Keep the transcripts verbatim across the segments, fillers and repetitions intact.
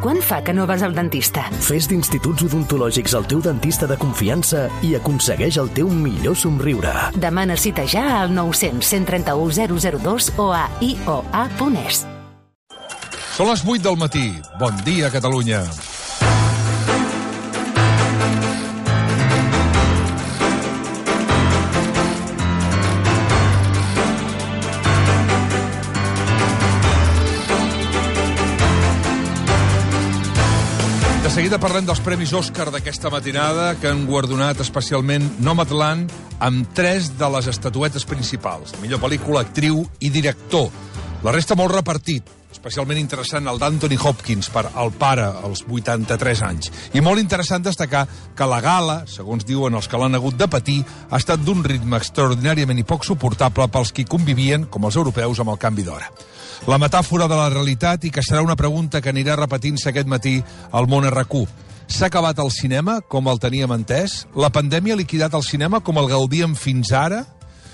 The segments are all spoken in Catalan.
Quant fa que no vas al dentista? Fes d'Instituts Odontològics el teu dentista de confiança i aconsegueix el teu millor somriure. Demana cita ja al nou cents, cent trenta-u, zero zero dos o a i o a punt es. Són les vuit del matí. Bon dia, Catalunya. De seguida parlem dels Premis Òscar d'aquesta matinada, que han guardonat especialment Nomadland amb tres de les estatuetes principals. Millor pel·lícula, actriu i director. La resta molt repartit. Especialment interessant el d'Anthony Hopkins per El pare, als vuitanta-tres anys. I molt interessant destacar que la gala, segons diuen els que l'han hagut de patir, ha estat d'un ritme extraordinàriament i poc suportable pels qui convivien, com els europeus, amb el canvi d'hora. La metàfora de la realitat, i que serà una pregunta que anirà repetint-se aquest matí al món R Q. S'ha acabat el cinema, com el teníem entès? La pandèmia ha liquidat el cinema com el gaudíem fins ara?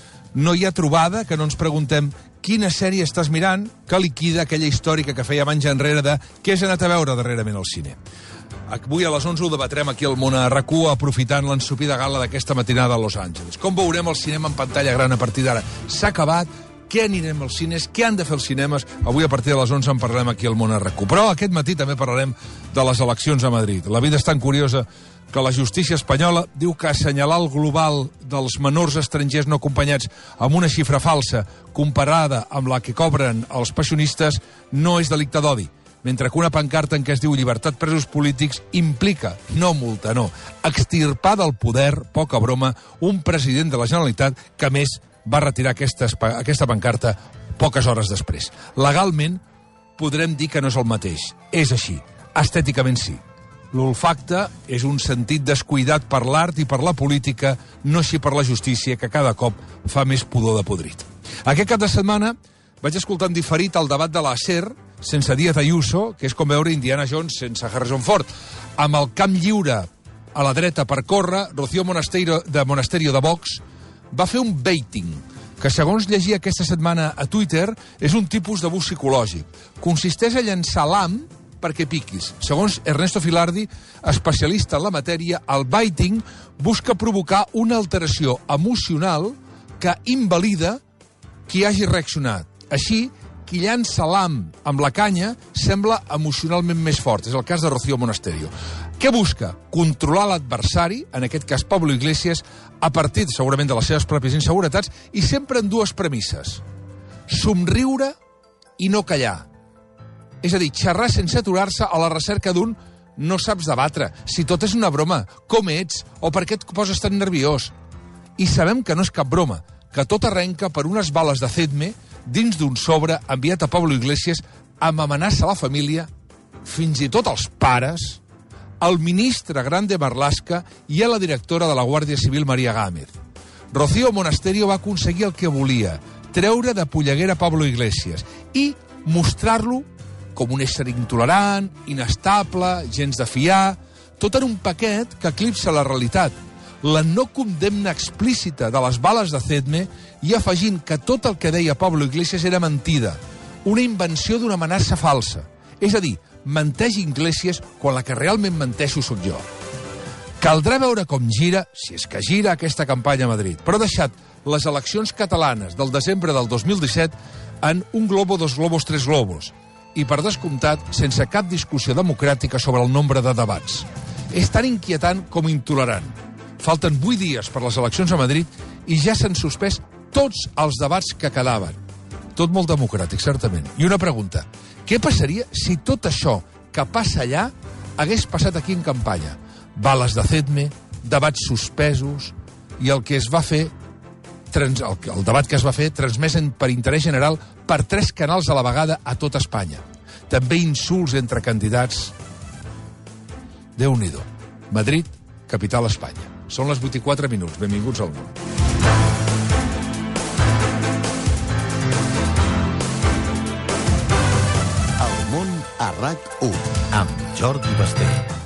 No hi ha trobada que no ens preguntem quina sèrie estàs mirant que liquida aquella històrica que fèiem anys enrere de què has anat a veure darrerament al cine. Avui a les onze ho debatrem aquí al món R Q, aprofitant l'ensopida gala d'aquesta matinada a Los Angeles. Com veurem el cinema en pantalla gran a partir d'ara? S'ha acabat? Què anirem als cines? Què han de fer els cinemes? Avui a partir de les onze en parlem aquí al món R Q. Però aquest matí també parlarem de les eleccions a Madrid. La vida és tan curiosa que la justícia espanyola diu que assenyalar el global dels menors estrangers no acompanyats amb una xifra falsa comparada amb la que cobren els pensionistes no és delicte d'odi, mentre que una pancarta en què es diu llibertat presos polítics implica, no multa, no, extirpar del poder, poca broma, un president de la Generalitat que, a més, va retirar aquesta, aquesta pancarta poques hores després. Legalment, podrem dir que no és el mateix. És així. Estèticament sí. L'olfacte és un sentit descuidat per l'art i per la política, no així per la justícia, que cada cop fa més pudor de podrit. Aquest cap de setmana vaig escoltar en diferit el debat de la SER sense Díaz Ayuso, que és com veure Indiana Jones sense Harrison Ford. Amb el camp lliure a la dreta per córrer, Rocío Monasterio de Monasterio de Vox va fer un baiting, que segons llegia aquesta setmana a Twitter és un tipus d'abús psicològic. Consisteix a llançar l'ham perquè piquis. Segons Ernesto Filardi, especialista en la matèria, el baiting busca provocar una alteració emocional que invalida qui hagi reaccionat. Així, qui llança l'ham amb la canya sembla emocionalment més fort. És el cas de Rocío Monasterio. Què busca? Controlar l'adversari, en aquest cas Pablo Iglesias, a partir, segurament, de les seves pròpies inseguretats, i sempre en dues premisses. Somriure i no callar. És a dir, xerrar sense aturar-se a la recerca d'un no saps debatre, si tot és una broma, com ets, o per què et poses tan nerviós. I sabem que no és cap broma, que tot arrenca per unes bales de Cedme dins d'un sobre enviat a Pablo Iglesias amb amenaça a la família, fins i tot als pares, al ministre Grande Marlaska i a la directora de la Guàrdia Civil, María Gámez. Rocío Monasterio va aconseguir el que volia, treure de polleguera Pablo Iglesias i mostrar-lo com un ésser intolerant, inestable, gens de fiar, tot en un paquet que eclipsa la realitat, la no condemna explícita de les bales de Cedme i afegint que tot el que deia Pablo Iglesias era mentida, una invenció d'una amenaça falsa. És a dir, menteix Iglesias quan la que realment menteixo sóc jo. Caldrà veure com gira, si és que gira, aquesta campanya a Madrid, però ha deixat les eleccions catalanes del desembre del dos mil disset en un globo, dos globos, tres globos, i, per descomptat, sense cap discussió democràtica sobre el nombre de debats. És tan inquietant com intolerant. Falten vuit dies per les eleccions a Madrid i ja s'han suspès tots els debats que quedaven. Tot molt democràtic, certament. I una pregunta. Què passaria si tot això que passa allà hagués passat aquí en campanya? Bales de Cedme, debats suspesos i el que es va fer, trans, el, el debat que es va fer transmès per interès general per tres canals a la vegada a tot Espanya. També insults entre candidats. Déu-n'hi-do. Madrid, capital Espanya. Són les vuit i quatre minuts. Benvinguts al món. El món a RAC u amb Jordi Basté.